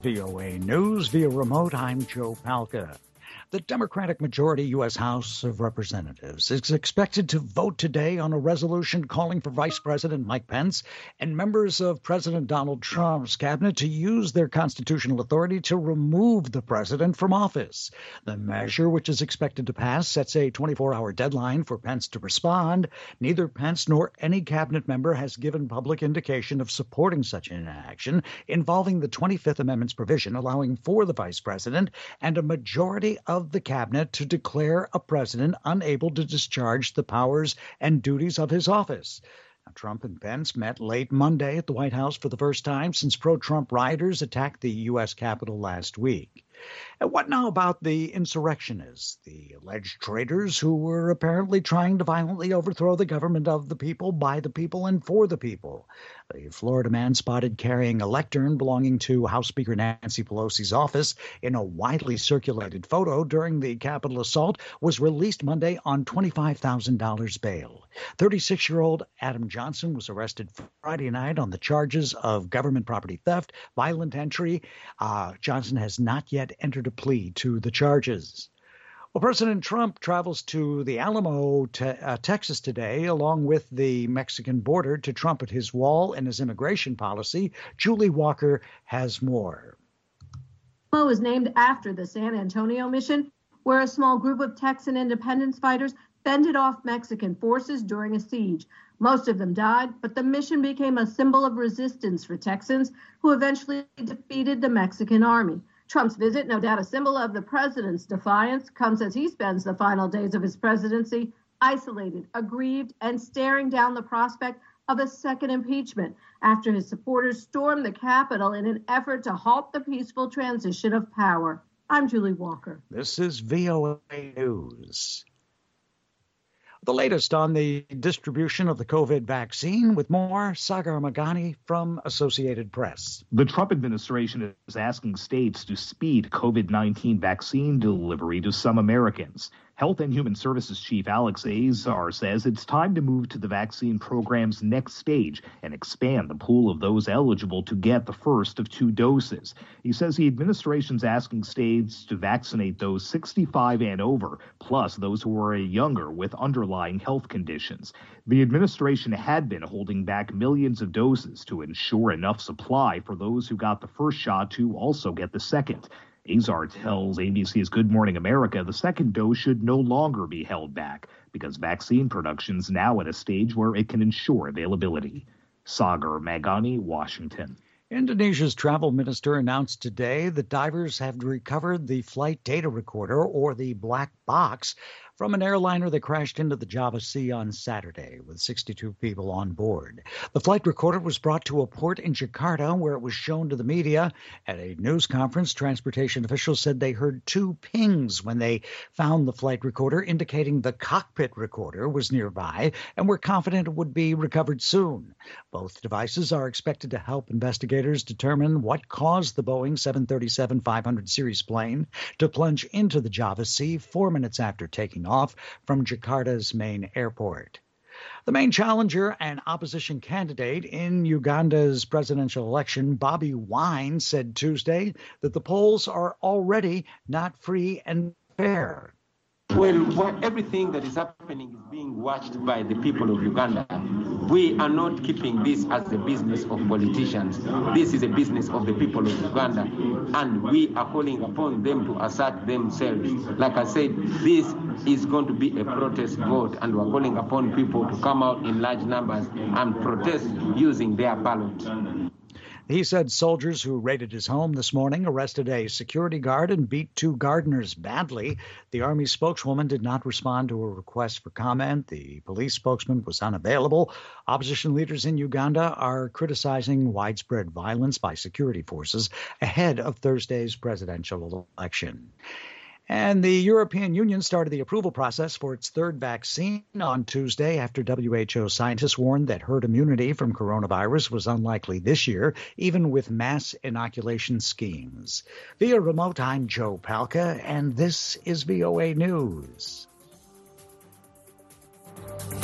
VOA News via remote, I'm Joe Palca. The Democratic majority U.S. House of Representatives is expected to vote today on a resolution calling for Vice President Mike Pence and members of President Donald Trump's cabinet to use their constitutional authority to remove the president from office. The measure, which is expected to pass, sets a 24-hour deadline for Pence to respond. Neither Pence nor any cabinet member has given public indication of supporting such an action involving the 25th Amendment's provision allowing for the vice president and a majority of the cabinet to declare a president unable to discharge the powers and duties of his office. Now, Trump and Pence met late Monday at the White House for the first time since pro-Trump rioters attacked the U.S. Capitol last week. And what now about the insurrectionists, the alleged traitors who were apparently trying to violently overthrow the government of the people, by the people, and for the people? The Florida man spotted carrying a lectern belonging to House Speaker Nancy Pelosi's office in a widely circulated photo during the Capitol assault was released Monday on $25,000 bail. 36-year-old Adam Johnson was arrested Friday night on the charges of government property theft, violent entry. Johnson has not yet entered a plea to the charges. Well, President Trump travels to the Alamo, Texas today, along with the Mexican border, to trumpet his wall and his immigration policy. Julie Walker has more. Alamo is named after the San Antonio mission, where a small group of Texan independence fighters fended off Mexican forces during a siege. Most of them died, but the mission became a symbol of resistance for Texans, who eventually defeated the Mexican army. Trump's visit, no doubt a symbol of the president's defiance, comes as he spends the final days of his presidency isolated, aggrieved, and staring down the prospect of a second impeachment after his supporters stormed the Capitol in an effort to halt the peaceful transition of power. I'm Julie Walker. This is VOA News. The latest on the distribution of the COVID vaccine with more, Sagar Meghani from Associated Press. The Trump administration is asking states to speed COVID-19 vaccine delivery to some Americans. Health and Human Services Chief Alex Azar says it's time to move to the vaccine program's next stage and expand the pool of those eligible to get the first of 2 doses. He says the administration's asking states to vaccinate those 65 and over, plus those who are younger with underlying health conditions. The administration had been holding back millions of doses to ensure enough supply for those who got the first shot to also get the second. Azar tells ABC's Good Morning America the second dose should no longer be held back because vaccine production's now at a stage where it can ensure availability. Sagar Meghani, Washington. Indonesia's travel minister announced today that divers have recovered the flight data recorder, or the black box, from an airliner that crashed into the Java Sea on Saturday with 62 people on board. The flight recorder was brought to a port in Jakarta where it was shown to the media. At a news conference, transportation officials said they heard 2 pings when they found the flight recorder, indicating the cockpit recorder was nearby and were confident it would be recovered soon. Both devices are expected to help investigators determine what caused the Boeing 737-500 series plane to plunge into the Java Sea 4 minutes after taking off from Jakarta's main airport. The main challenger and opposition candidate in Uganda's presidential election, Bobi Wine, said Tuesday that the polls are already not free and fair. Well, everything that is happening is being watched by the people of Uganda. We are not keeping this as a business of politicians. This is a business of the people of Uganda, and we are calling upon them to assert themselves. Like I said, this is going to be a protest vote, and we're calling upon people to come out in large numbers and protest using their ballot. He said soldiers who raided his home this morning arrested a security guard and beat 2 gardeners badly. The Army spokeswoman did not respond to a request for comment. The police spokesman was unavailable. Opposition leaders in Uganda are criticizing widespread violence by security forces ahead of Thursday's presidential election. And the European Union started the approval process for its 3rd vaccine on Tuesday after WHO scientists warned that herd immunity from coronavirus was unlikely this year, even with mass inoculation schemes. Via remote, I'm Joe Palca, and this is VOA News.